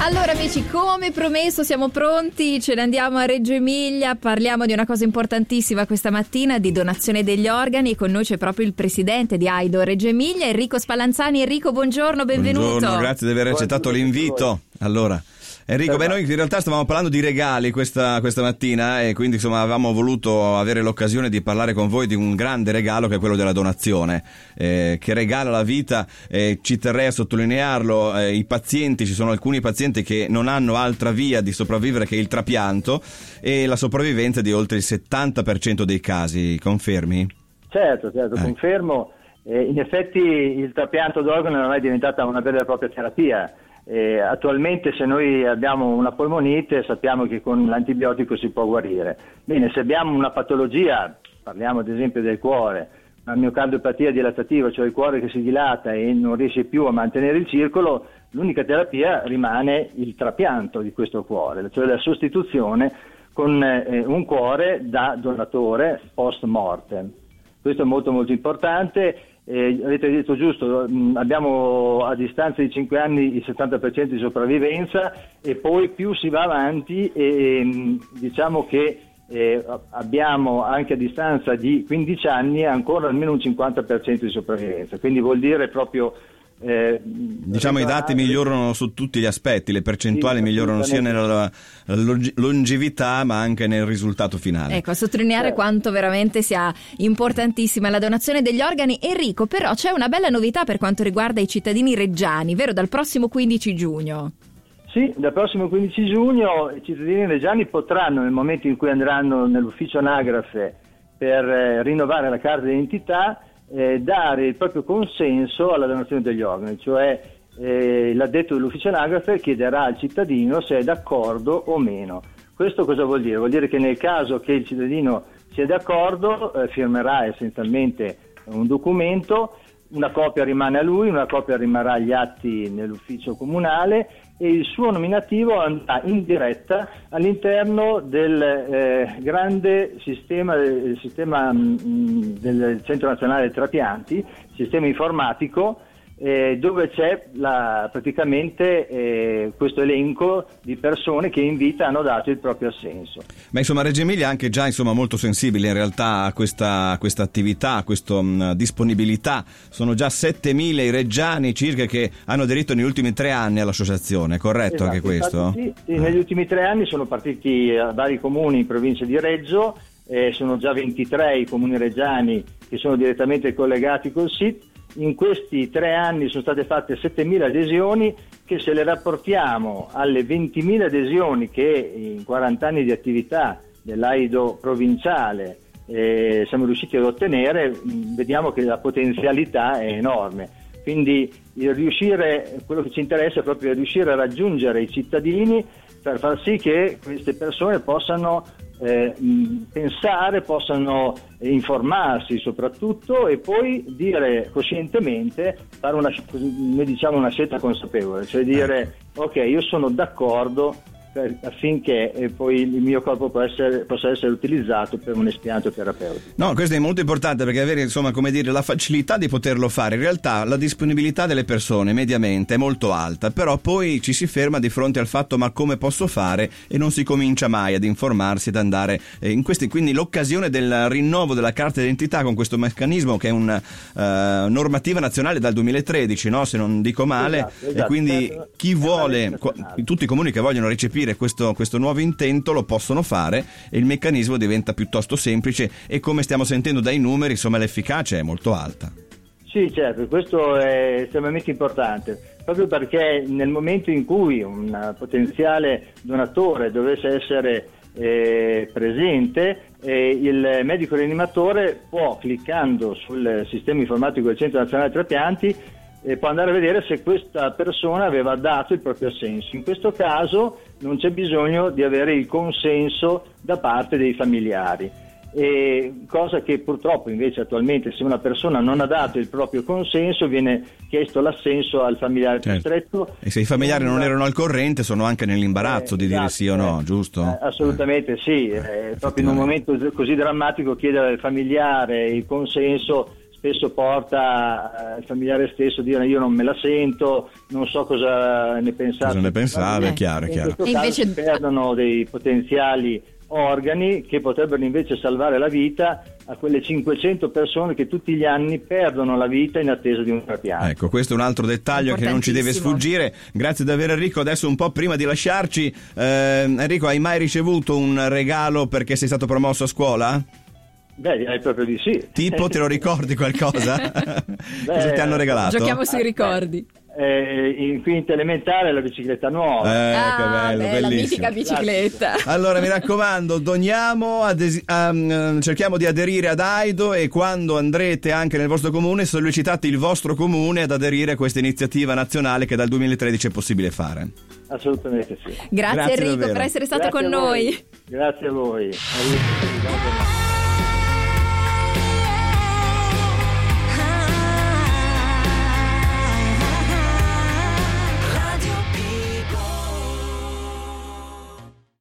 Allora amici, come promesso siamo pronti, ce ne andiamo a Reggio Emilia, parliamo di una cosa importantissima questa mattina, di donazione degli organi, e con noi c'è proprio il presidente di AIDO Reggio Emilia, Enrico Spallanzani. Enrico, buongiorno, benvenuto. Buongiorno, grazie di aver accettato l'invito. Allora, Enrico, noi in realtà stavamo parlando di regali questa mattina, e quindi insomma avevamo voluto avere l'occasione di parlare con voi di un grande regalo che è quello della donazione, che regala la vita. Ci terrei a sottolinearlo, i pazienti, ci sono alcuni pazienti che non hanno altra via di sopravvivere che il trapianto, e la sopravvivenza di oltre il 70% dei casi, confermi? Certo, confermo. In effetti il trapianto d'organo non è diventata una vera e propria terapia. Attualmente se noi abbiamo una polmonite sappiamo che con l'antibiotico si può guarire. Bene, se abbiamo una patologia, parliamo ad esempio del cuore, una miocardiopatia dilatativa, cioè il cuore che si dilata e non riesce più a mantenere il circolo, l'unica terapia rimane il trapianto di questo cuore, cioè la sostituzione con un cuore da donatore post mortem. Questo è molto molto importante. Avete detto giusto, abbiamo a distanza di 5 anni il 70% di sopravvivenza, e poi più si va avanti diciamo che abbiamo anche a distanza di 15 anni ancora almeno un 50% di sopravvivenza, quindi vuol dire proprio diciamo i dati migliorano su tutti gli aspetti, le percentuali migliorano sia nella longevità ma anche nel risultato finale. Ecco, a sottolineare quanto veramente sia importantissima la donazione degli organi. Enrico, però c'è una bella novità per quanto riguarda i cittadini reggiani, vero? Dal prossimo 15 giugno. Sì, dal prossimo 15 giugno i cittadini reggiani potranno, nel momento in cui andranno nell'ufficio anagrafe per rinnovare la carta d'identità, dare il proprio consenso alla donazione degli organi, cioè l'addetto dell'ufficio anagrafe chiederà al cittadino se è d'accordo o meno. Questo cosa vuol dire? Vuol dire che nel caso che il cittadino sia d'accordo firmerà essenzialmente un documento, una copia rimane a lui, una copia rimarrà agli atti nell'ufficio comunale, e il suo nominativo andrà in diretta all'interno del grande sistema del Centro Nazionale dei Trapianti, sistema informatico, dove c'è praticamente questo elenco di persone che in vita hanno dato il proprio assenso. Ma insomma Reggio Emilia è anche già molto sensibile in realtà a questa attività, a questa disponibilità. Sono già 7.000 i reggiani circa che hanno aderito negli ultimi 3 anni all'associazione, corretto? Esatto, anche questo? Sì, negli ultimi 3 anni sono partiti a vari comuni in provincia di Reggio, sono già 23 i comuni reggiani che sono direttamente collegati col SIT. In questi 3 anni sono state fatte 7.000 adesioni, che se le rapportiamo alle 20.000 adesioni che in 40 anni di attività dell'AIDO provinciale siamo riusciti ad ottenere, vediamo che la potenzialità è enorme. Quindi quello che ci interessa è proprio riuscire a raggiungere i cittadini per far sì che queste persone possano pensare, possano informarsi soprattutto, e poi dire coscientemente, fare una scelta consapevole, cioè dire ok, io sono d'accordo affinché poi il mio corpo possa essere utilizzato per un espianto terapeutico. No, questo è molto importante, perché avere la facilità di poterlo fare. In realtà la disponibilità delle persone mediamente è molto alta, però poi ci si ferma di fronte al fatto: ma come posso fare? E non si comincia mai ad informarsi, ad andare in questi. Quindi l'occasione del rinnovo della carta d'identità con questo meccanismo, che è una normativa nazionale dal 2013, no? Se non dico male. Esatto. E quindi chi vuole, tutti i comuni che vogliono recepire questo nuovo intento lo possono fare, e il meccanismo diventa piuttosto semplice, e come stiamo sentendo dai numeri, insomma, l'efficacia è molto alta. Sì, certo, questo è estremamente importante, proprio perché nel momento in cui un potenziale donatore dovesse essere presente, il medico rianimatore può, cliccando sul sistema informatico del Centro Nazionale dei Trapianti, può andare a vedere se questa persona aveva dato il proprio assenso. In questo caso non c'è bisogno di avere il consenso da parte dei familiari, cosa che purtroppo invece attualmente, se una persona non ha dato il proprio consenso, viene chiesto l'assenso al familiare più stretto. E se i familiari non erano al corrente, sono anche nell'imbarazzo di dire sì o no, giusto? Assolutamente sì, proprio in un momento così drammatico chiedere al familiare il consenso spesso porta il familiare stesso a dire io non me la sento, non so cosa ne pensate. Cosa ne pensate, è chiaro. In questo caso si perdono dei potenziali organi che potrebbero invece salvare la vita a quelle 500 persone che tutti gli anni perdono la vita in attesa di un trapianto. Ecco, questo è un altro dettaglio che non ci deve sfuggire. Grazie davvero Enrico. Adesso un po' prima di lasciarci, Enrico, hai mai ricevuto un regalo perché sei stato promosso a scuola? Beh, direi proprio di sì. Tipo, te lo ricordi qualcosa? Cosa ti hanno regalato? Giochiamo sui ricordi. In quinta elementare la bicicletta nuova. Che bello, bellissimo. La mitica bicicletta. Allora mi raccomando, doniamo, cerchiamo di aderire ad Aido, e quando andrete anche nel vostro comune sollecitate il vostro comune ad aderire a questa iniziativa nazionale che dal 2013 è possibile fare. Assolutamente sì. Grazie Enrico davvero per essere stato con noi. Grazie a voi.